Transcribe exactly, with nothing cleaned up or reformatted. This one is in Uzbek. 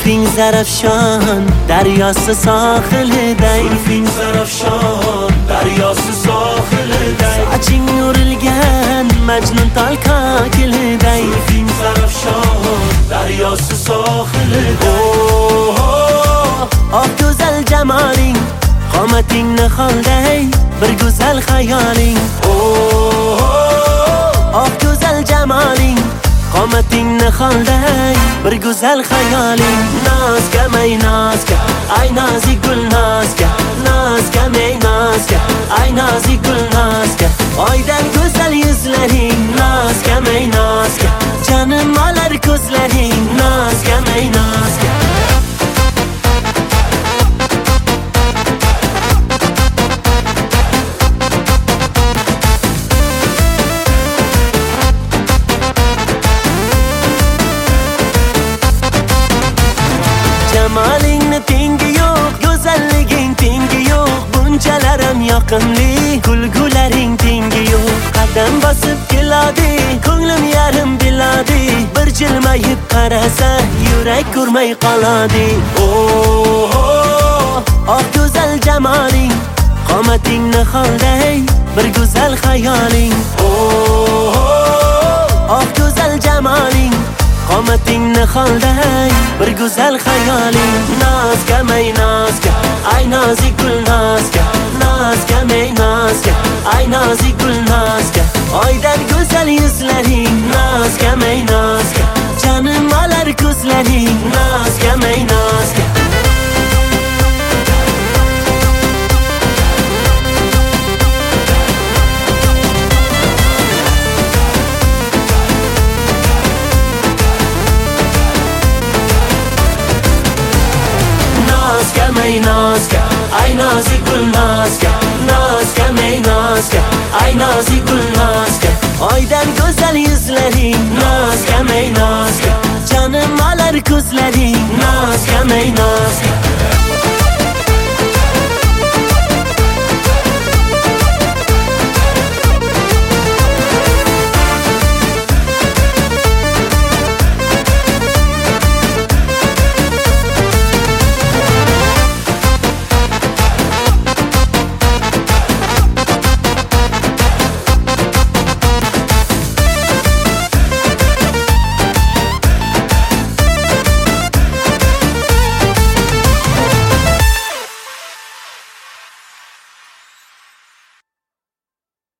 زلفین زرفشان دریاست ساحل دی زلفین زرفشان دریاست ساحل دی saçın yorulgan Mecnun tal kakil دی زلفین زرفشان دریاست ساحل دی آه güzel cemalin قامتین نخال دی bir güzel hayalin آه güzel cemalin قامتین نخال دی bir güzel hayalin naz ke ey naz ke ay nazik gül naz ke naz ke ey naz ke ay nazik gül naz ke aydan güzel yüzlerin naz ke ey naz ke canım alar gözlerin naz ke ey naz ke Cemalin tengi yok, güzelliğin tengi yok Buncalarım yakınlı, kulguların tengi yok Kadem basıp geladi, ko'nglim yarım biladi Bir jilmayib qarasa, yürek kurmay qoladi Oh, oh, ah güzel cemalin Qomating nihol dey, bir güzel hayalin Oh, oh, ah güzel cemalin قامتین نخال دی bir güzel hayalin naz ke ey naz ke ay nazik gül naz ke naz ke ey naz ke ay nazik gül naz ke aydan güzel yüzlerin naz ke ey naz ke canım alar gözlerin naz ke ey naz ke ey naz ke ay nazik gül naz ke naz ke ey naz ke